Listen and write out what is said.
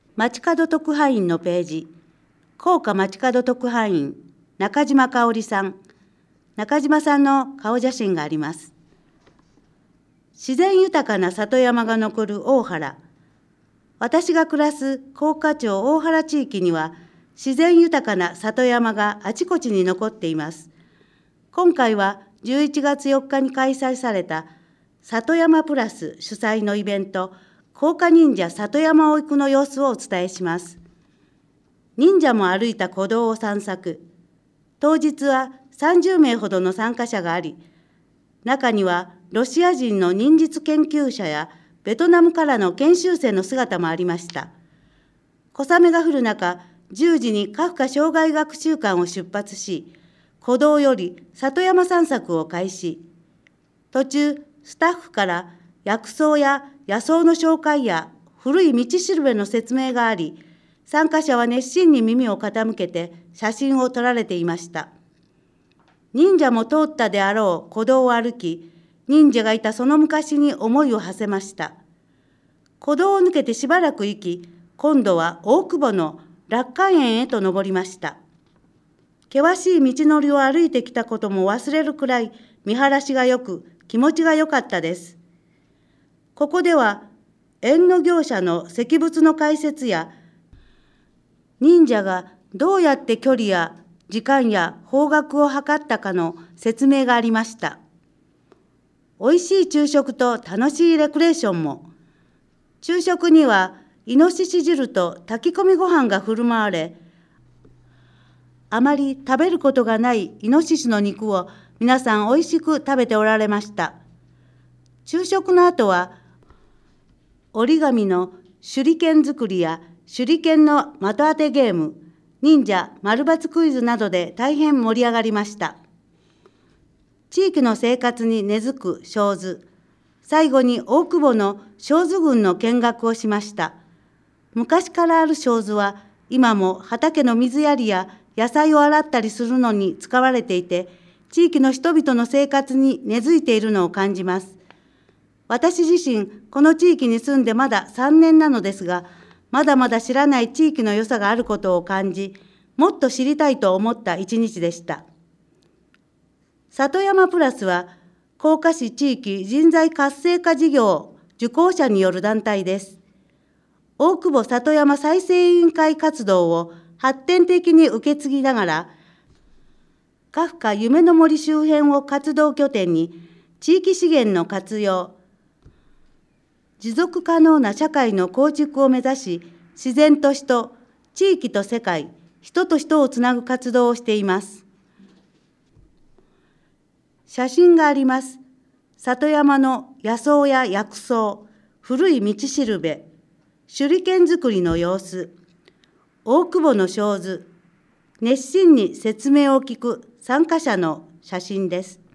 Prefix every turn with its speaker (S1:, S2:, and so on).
S1: 街角特派員のページ、高架街角特派員、中島香織さん。中島さんの顔写真があります。自然豊かな里山が残る大原。私が暮らす甲賀町大原地域には、自然豊かな里山があちこちに残っています。今回は11月4日に開催された里山プラス主催のイベント、甲賀忍者里山を行くの様子をお伝えします。忍者も歩いた古道を散策。当日は30名ほどの参加者があり、中にはロシア人の忍術研究者やベトナムからの研修生の姿もありました。小雨が降る中、10時にカフカ生涯学習館を出発し、古道より里山散策を開始。途中、スタッフから薬草や野草の紹介や古い道しるべの説明があり、参加者は熱心に耳を傾けて写真を撮られていました。忍者も通ったであろう古道を歩き、忍者がいたその昔に思いを馳せました。古道を抜けてしばらく行き、今度は大久保の楽観園へと登りました。険しい道のりを歩いてきたことも忘れるくらい見晴らしがよく、気持ちが良かったです。ここでは、縁の業者の石仏の解説や、忍者がどうやって距離や時間や方角を測ったかの説明がありました。おいしい昼食と楽しいレクレーションも。昼食にはイノシシ汁と炊き込みご飯が振る舞われ、あまり食べることがないイノシシの肉を皆さんおいしく食べておられました。昼食の後は、折り紙の手裏剣作りや手裏剣の的当てゲーム、忍者丸抜クイズなどで大変盛り上がりました。地域の生活に根付く小図、最後に大久保の小図群の見学をしました。昔からある小図は、今も畑の水やりや野菜を洗ったりするのに使われていて、地域の人々の生活に根付いているのを感じます。私自身、この地域に住んでまだ3年なのですが、まだまだ知らない地域の良さがあることを感じ、もっと知りたいと思った一日でした。里山プラスは、甲賀市地域人材活性化事業受講者による団体です。大久保里山再生委員会活動を発展的に受け継ぎながら、カフカ夢の森周辺を活動拠点に、地域資源の活用、持続可能な社会の構築を目指し、自然と人、地域と世界、人と人をつなぐ活動をしています。写真があります。里山の野草や薬草、古い道しるべ、手裏剣作りの様子、大久保の小図、熱心に説明を聞く参加者の写真です。